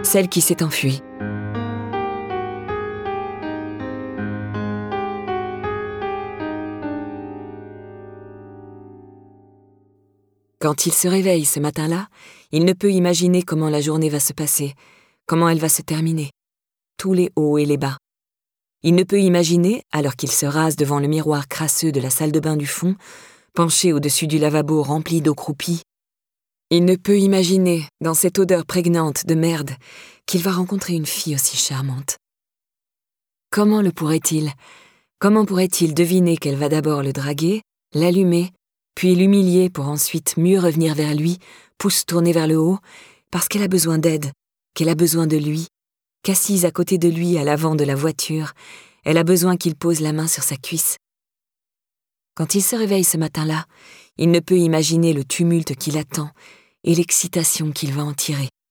celle qui s'est enfuie. Quand il se réveille ce matin-là, il ne peut imaginer comment la journée va se passer, comment elle va se terminer, tous les hauts et les bas. Il ne peut imaginer, alors qu'il se rase devant le miroir crasseux de la salle de bain du fond, penché au-dessus du lavabo rempli d'eau croupie, il ne peut imaginer, dans cette odeur prégnante de merde, qu'il va rencontrer une fille aussi charmante. Comment le pourrait-il ? Comment pourrait-il deviner qu'elle va d'abord le draguer, l'allumer, puis l'humilier pour ensuite mieux revenir vers lui, pouce tourné vers le haut, parce qu'elle a besoin d'aide, qu'elle a besoin de lui, qu'assise à côté de lui à l'avant de la voiture, elle a besoin qu'il pose la main sur sa cuisse. Quand il se réveille ce matin-là, il ne peut imaginer le tumulte qui l'attend et l'excitation qu'il va en tirer.